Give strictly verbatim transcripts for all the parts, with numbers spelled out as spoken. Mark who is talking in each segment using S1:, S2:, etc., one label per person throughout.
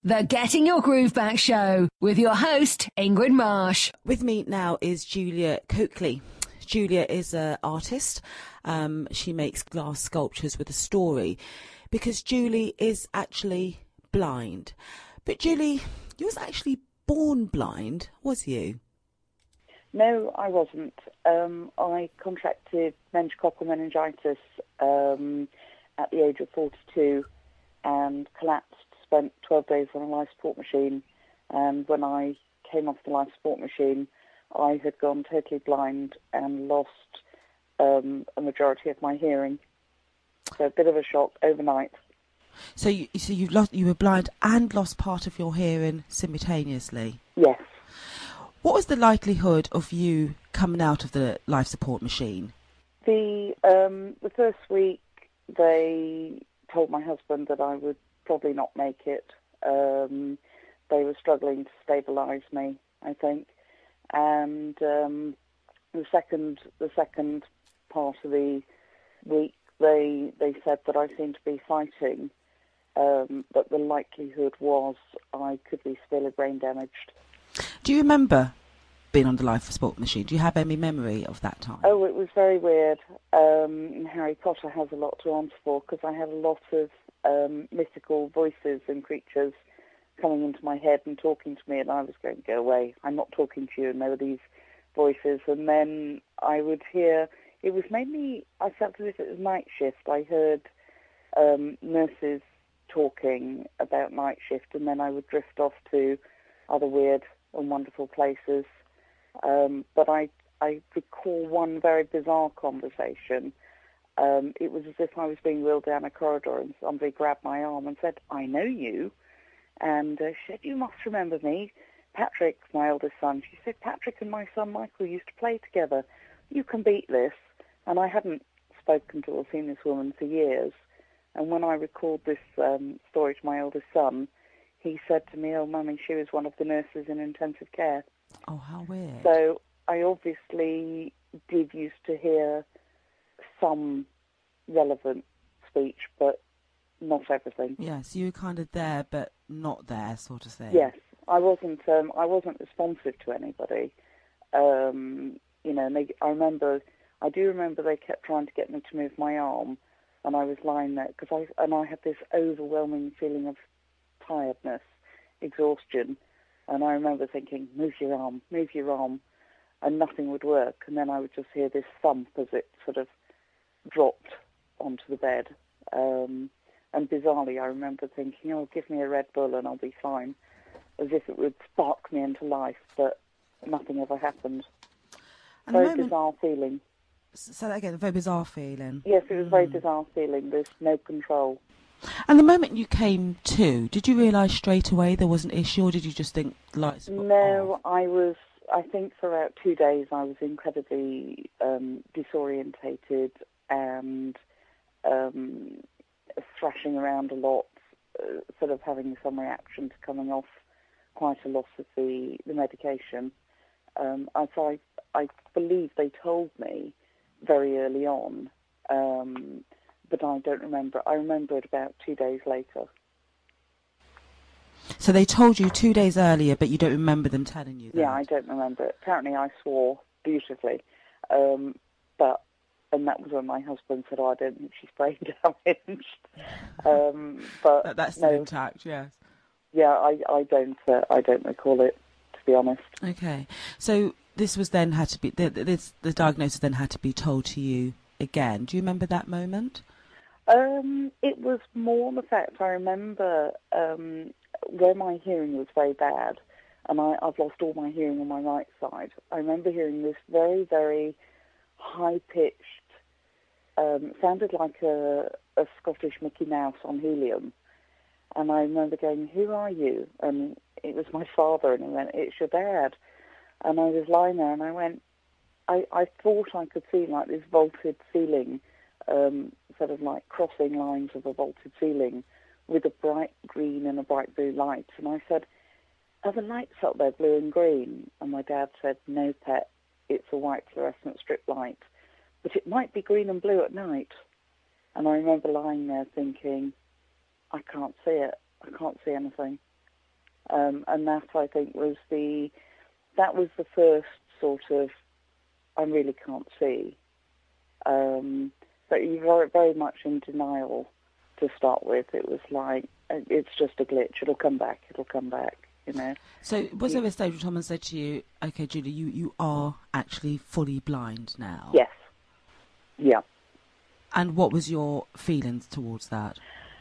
S1: The Getting Your Groove Back Show with your host, Ingrid Marsh.
S2: With me now is Julia Coakley. Julia is an artist. Um, she makes glass sculptures with a story because Julie is actually blind. But Julie, you was actually born blind, was you?
S3: No, I wasn't. Um, I contracted meningococcal meningitis um, at the age of forty-two and collapsed, spent twelve days on a life support machine. And when I came off the life support machine, I had gone totally blind and lost um, a majority of my hearing. So a bit of a shock overnight.
S2: So you, so you lost, you were blind and lost part of your hearing simultaneously?
S3: Yes.
S2: What was the likelihood of you coming out of the life support machine?
S3: The um, the first week, they told my husband that I would probably not make it. Um, they were struggling to stabilise me, I think. And um, the second the second part of the week, they they said that I seemed to be fighting, um, but the likelihood was I could be severely brain damaged.
S2: Do you remember being on the life support machine? Do you have any memory of that time?
S3: Oh, it was very weird. Um, Harry Potter has a lot to answer for because I had a lot of um, mythical voices and creatures coming into my head and talking to me, and I was going, go away, I'm not talking to you, and there were these voices. And then I would hear, it was mainly, I felt as if it was night shift. I heard um, nurses talking about night shift, and then I would drift off to other weird and wonderful places. Um, but I, I recall one very bizarre conversation. Um, it was as if I was being wheeled down a corridor and somebody grabbed my arm and said, I know you. And uh, she said, you must remember me. Patrick, my eldest son, she said, Patrick and my son Michael used to play together. You can beat this. And I hadn't spoken to or seen this woman for years. And when I recalled this um, story to my eldest son, he said to me, oh, Mummy, she was one of the nurses in intensive care.
S2: Oh, how weird.
S3: So I obviously did used to hear some relevant speech, but not everything.
S2: Yes, you were kind of there, but not there, sort of thing.
S3: Yes, I wasn't. Um, I wasn't responsive to anybody. Um, you know, and they, I remember. I do remember they kept trying to get me to move my arm, and I was lying there because I and I had this overwhelming feeling of tiredness, exhaustion, and I remember thinking, "Move your arm, move your arm," and nothing would work. And then I would just hear this thump as it sort of dropped onto the bed. Um, And bizarrely, I remember thinking, oh, give me a Red Bull and I'll be fine, as if it would spark me into life, but nothing ever happened.
S2: And
S3: Very
S2: moment,
S3: bizarre feeling.
S2: Say that again, a very bizarre feeling.
S3: Yes, it was a very
S2: Mm.
S3: bizarre feeling. There's no control.
S2: And the moment you came to, did you realise straight away there was an issue, or did you just think lights were
S3: No,
S2: off?
S3: I was, I think for about two days I was incredibly um, disorientated and um, thrashing around a lot, uh, sort of having some reaction to coming off quite a lot of the, the medication. Um, I, so I, I believe they told me very early on, um, but I don't remember. I remember it about two days later.
S2: So they told you two days earlier, but you don't remember them telling you that?
S3: Yeah, I don't remember it. Apparently I swore beautifully, um, but and that was when my husband said, oh, I don't think she's brain damaged. um, but
S2: that, that's still
S3: no,
S2: intact, yes.
S3: Yeah, I, I don't uh, I don't recall it, to be honest.
S2: Okay, so this was then had to be the, this the diagnosis then had to be told to you again. Do you remember that moment?
S3: Um, it was more the fact I remember um, where my hearing was very bad, and I, I've lost all my hearing on my right side. I remember hearing this very, very high-pitched, um, sounded like a, a Scottish Mickey Mouse on helium. And I remember going, who are you? And it was my father, and he went, it's your dad. And I was lying there, and I went, I, I thought I could see like this vaulted ceiling, um, sort of like crossing lines of a vaulted ceiling with a bright green and a bright blue light. And I said, are the lights up there blue and green? And my dad said, no, pet, it's a white fluorescent strip light. But it might be green and blue at night. And I remember lying there thinking, I can't see it. I can't see anything. Um, and that, I think, was the that was the first sort of, I really can't see. Um, but you were very much in denial to start with. It was like, it's just a glitch. It'll come back. It'll come back, you know.
S2: So was there a stage where Thomas said to you, okay, Julie, you, you are actually fully blind now?
S3: Yes. Yeah.
S2: And what was your feelings towards that?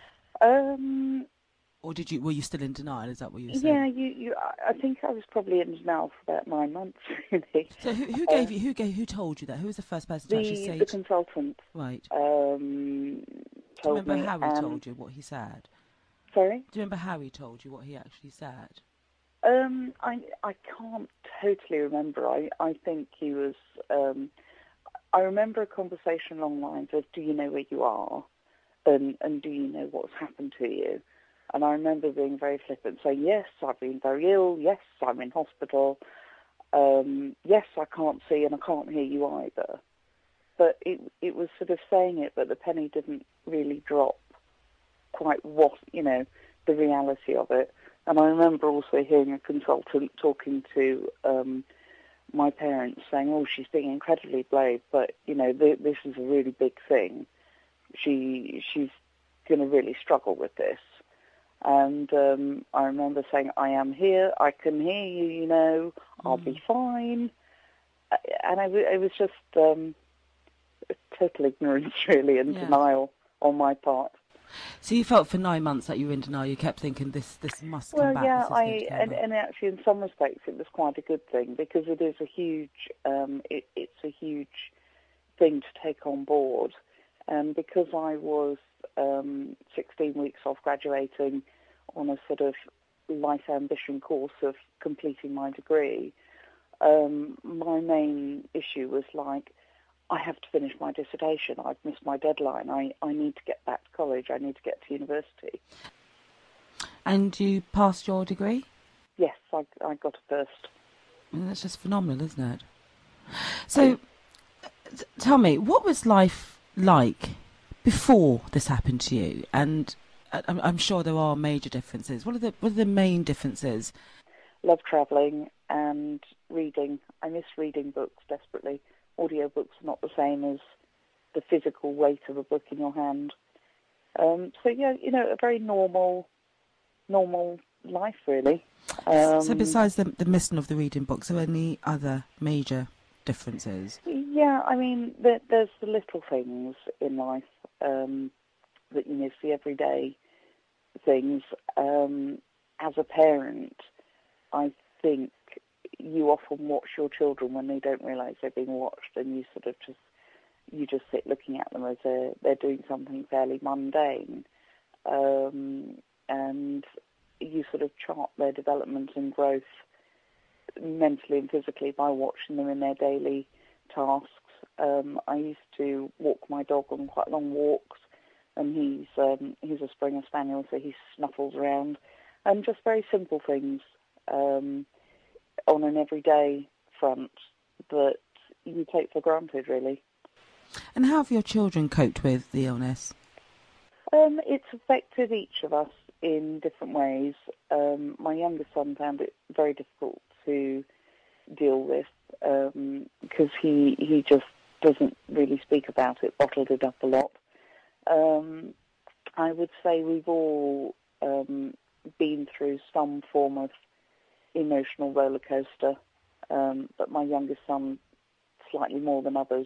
S3: Um,
S2: or did you were you still in denial? Is that what you were saying?
S3: Yeah, you, you. I think I was probably in denial for about nine months, really.
S2: So who, who gave uh, you? Who gave? Who told you that? Who was the first person to
S3: the,
S2: actually say?
S3: The
S2: to,
S3: consultant.
S2: Right.
S3: Um,
S2: Do you remember
S3: me,
S2: how he told you what he said?
S3: Sorry.
S2: Do you remember how he told you what he actually said?
S3: Um, I I can't totally remember. I I think he was. Um, I remember a conversation along the lines of, "Do you know where you are?" And, and do you know what's happened to you? And I remember being very flippant, saying, yes, I've been very ill, yes, I'm in hospital, um, yes, I can't see and I can't hear you either. But it it was sort of saying it, but the penny didn't really drop quite what, you know, the reality of it. And I remember also hearing a consultant talking to um, my parents saying, oh, she's being incredibly brave, but, you know, th- this is a really big thing. She she's going to really struggle with this. And um, I remember saying, I am here, I can hear you, you know, I'll mm. be fine. And I, it was just um, total ignorance, really, and yeah. denial on my part.
S2: So you felt for nine months that you were in denial. You kept thinking, this this must
S3: well,
S2: come back.
S3: Yeah,
S2: this is
S3: I,
S2: going to come
S3: and,
S2: back.
S3: and actually in some respects it was quite a good thing, because it is a huge, um, it, it's a huge thing to take on board. And because I was um, sixteen weeks off graduating on a sort of life ambition course of completing my degree, um, my main issue was like, I have to finish my dissertation. I've missed my deadline. I, I need to get back to college. I need to get to university.
S2: And you passed your degree?
S3: Yes, I, I got a first.
S2: And that's just phenomenal, isn't it? So, t- tell me, what was life like before this happened to you? And I'm, I'm sure there are major differences. What are the what are the main differences?
S3: Love travelling and reading. I miss reading books desperately. Audiobooks are not the same as the physical weight of a book in your hand. Um, so yeah, you know, a very normal, normal life really. Um,
S2: so besides the, the missing of the reading books, are there any other major differences?
S3: Yeah, I mean, there, there's the little things in life um, that you miss, the everyday things. Um, as a parent, I think you often watch your children when they don't realise they're being watched, and you sort of just you just sit looking at them as they're, they're doing something fairly mundane, um, and you sort of chart their development and growth mentally and physically by watching them in their daily tasks. Um, I used to walk my dog on quite long walks, and he's um, he's a Springer Spaniel, so he snuffles around, and just very simple things um, on an everyday front that you take for granted, really.
S2: And how have your children coped with the illness? Um,
S3: it's affected each of us in different ways. Um, my youngest son found it very difficult to deal with because um, he he just doesn't really speak about it, bottled it up a lot. Um, I would say we've all um, been through some form of emotional roller coaster, um, but my youngest son slightly more than others.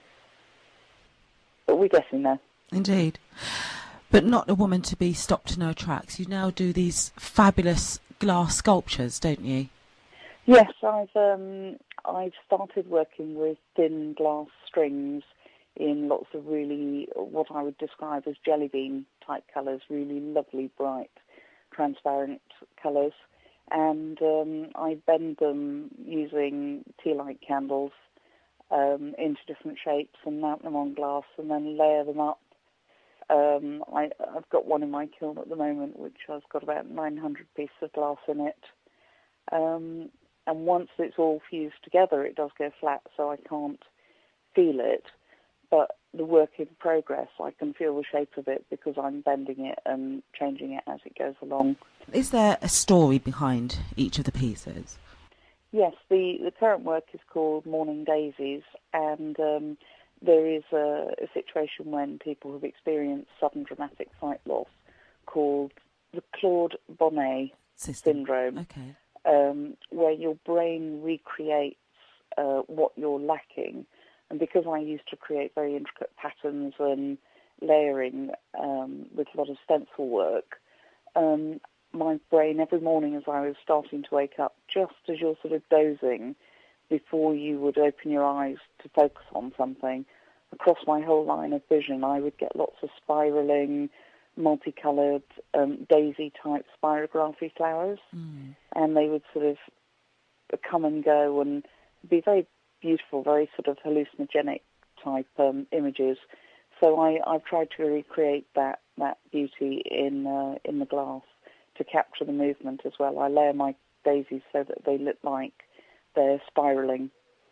S3: But we're getting there.
S2: Indeed. But not a woman to be stopped in her tracks. You now do these fabulous glass sculptures, don't you?
S3: Yes, I've um, I've started working with thin glass strings in lots of really, what I would describe as jelly bean type colours, really lovely, bright, transparent colours. And um, I bend them using tea light candles um, into different shapes and mount them on glass and then layer them up. Um, I, I've got one in my kiln at the moment which has got about nine hundred pieces of glass in it. Um, and once it's all fused together, it does go flat, so I can't feel it. but the work in progress, I can feel the shape of it because I'm bending it and changing it as it goes along.
S2: Is there a story behind each of the pieces?
S3: Yes, the, the current work is called Morning Daisies, and um, there is a, a situation when people have experienced sudden dramatic sight loss called the Claude Bonnet
S2: System.
S3: syndrome,
S2: Okay.
S3: um, where your brain recreates uh, what you're lacking. And because I used to create very intricate patterns and layering um, with a lot of stencil work, um, my brain every morning as I was starting to wake up, just as you're sort of dozing before you would open your eyes to focus on something, across my whole line of vision I would get lots of spiralling, multicoloured um, daisy-type spirography flowers, mm. and they would sort of come and go and be very beautiful, very sort of hallucinogenic type um, images. So I, I've tried to recreate that, that beauty in uh, in the glass to capture the movement as well. I layer my daisies so that they look like they're spiralling.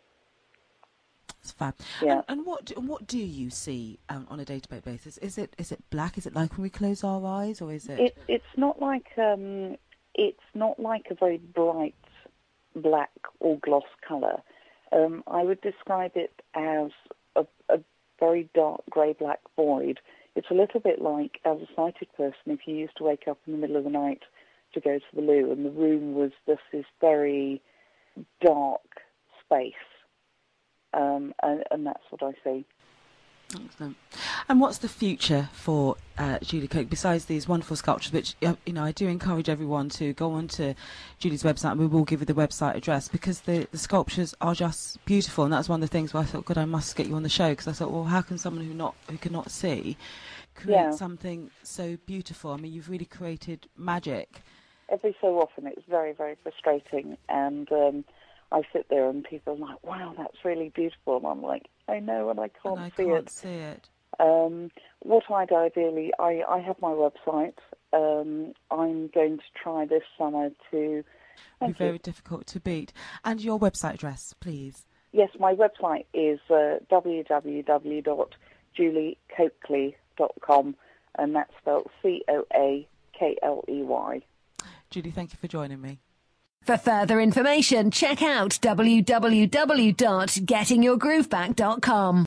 S2: That's fab.
S3: Yeah.
S2: And, and what do, what do you see um, on a day-to-day basis? Is it is it black? Is it like when we close our eyes, or is it?
S3: it it's not like um, it's not like a very bright black or gloss colour. Um, I would describe it as a, a very dark grey-black void. It's a little bit like, as a sighted person, if you used to wake up in the middle of the night to go to the loo and the room was just this very dark space, um, and, and that's what I see.
S2: Excellent. And what's the future for uh, Julie Coke, besides these wonderful sculptures, which, you know, I do encourage everyone to go on to Julie's website, and we will give you the website address, because the, the sculptures are just beautiful, and that's one of the things where I thought, God, I must get you on the show, because I thought, well, how can someone who not who cannot see create
S3: yeah.
S2: something so beautiful? I mean, you've really created magic.
S3: Every so often it's very, very frustrating, and um, I sit there and people are like, wow, that's really beautiful, and I'm like, I know, and I can't
S2: and I
S3: see
S2: can't
S3: it.
S2: see it.
S3: Um, what I'd ideally, I, I have my website. Um, I'm going to try this summer to...
S2: It'll be very difficult to beat. And your website address, please.
S3: Yes, my website is uh, w w w dot julie coakley dot com, and that's spelled C O A K L E Y.
S2: Julie, thank you for joining me.
S1: For further information, check out w w w dot getting your groove back dot com.